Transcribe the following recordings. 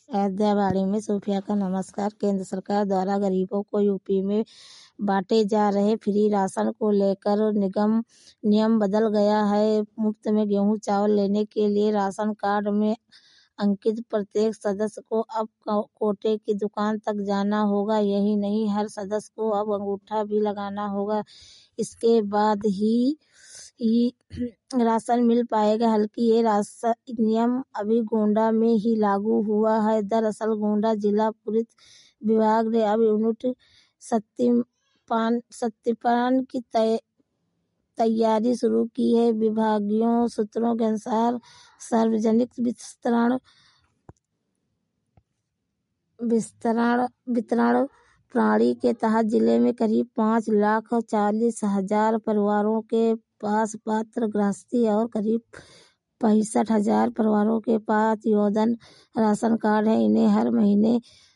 अयोध्या बाड़ी में सूफिया का नमस्कार। केंद्र सरकार द्वारा गरीबों को यूपी में बांटे जा रहे फ्री राशन को लेकर नियम बदल गया है। मुफ्त में गेहूं चावल लेने के लिए राशन कार्ड में अंकित प्रत्येक सदस्य को अब कोटे की दुकान तक जाना होगा। यही नहीं, हर सदस्य को अब अंगूठा भी लगाना होगा। इसके बाद ही राशन मिल पाएगा। हालांकि ये राशन नियम अभी गोंडा में ही लागू हुआ है। दरअसल गोंडा जिला पुलिस विभाग ने अब यूनिट सत्यापन की तैयारी शुरू की है। विभागीय सूत्रों के अनुसार सार्वजनिक वितरण प्रणाली के तहत जिले में करीब 5,40,000 परिवारों के पास पात्र गृहस्थी और करीब 65,000 परिवारों के पास योजन राशन कार्ड है। इन्हें हर महीने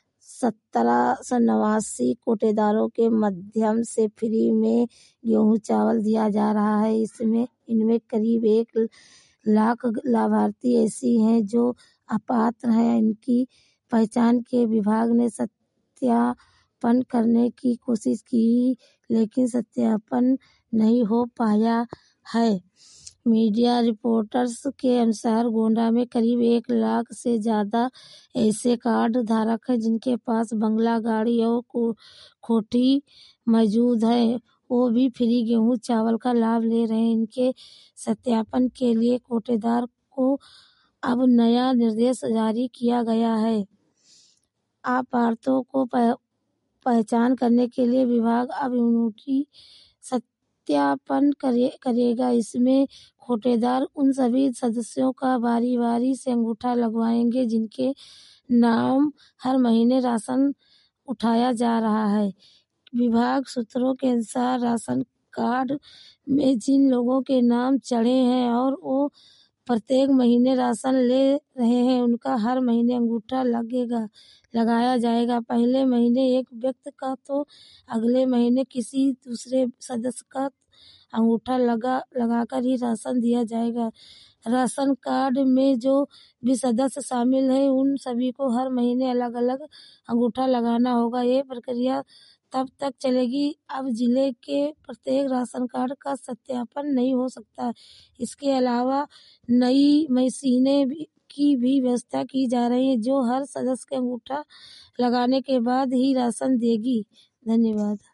1789 कोटेदारों के माध्यम से फ्री में गेहूं चावल दिया जा रहा है। इनमें करीब 1 लाख लाभार्थी ऐसी हैं जो अपात्र हैं। इनकी पहचान के विभाग ने सत्यापन करने की कोशिश की, लेकिन सत्यापन नहीं हो पाया है। मीडिया रिपोर्ट्स के अनुसार गोंडा में करीब 1 लाख से ज्यादा ऐसे कार्ड धारक हैं जिनके पास बंगला, गाड़ी और कोठी मौजूद है। वो भी फ्री गेहूं चावल का लाभ ले रहे हैं। इनके सत्यापन के लिए कोटेदार को अब नया निर्देश जारी किया गया है। अपात्रों को पहचान करने के लिए विभाग अब यूनिटी सत्यापन करेगा। इसमें कोटेदार उन सभी सदस्यों का बारी बारी से अंगूठा लगवाएंगे जिनके नाम हर महीने राशन उठाया जा रहा है। विभाग सूत्रों के अनुसार राशन कार्ड में जिन लोगों के नाम चढ़े हैं और वो प्रत्येक महीने राशन ले रहे हैं, उनका हर महीने अंगूठा लगाया जाएगा। पहले महीने एक व्यक्ति का तो अगले महीने किसी दूसरे सदस्य का अंगूठा लगाकर ही राशन दिया जाएगा। राशन कार्ड में जो भी सदस्य शामिल हैं उन सभी को हर महीने अलग अलग अंगूठा लगाना होगा। ये प्रक्रिया तब तक चलेगी अब जिले के प्रत्येक राशन कार्ड का सत्यापन नहीं हो सकता। इसके अलावा नई मशीनें की भी व्यवस्था की जा रही है जो हर सदस्य के अंगूठा लगाने के बाद ही राशन देगी। धन्यवाद।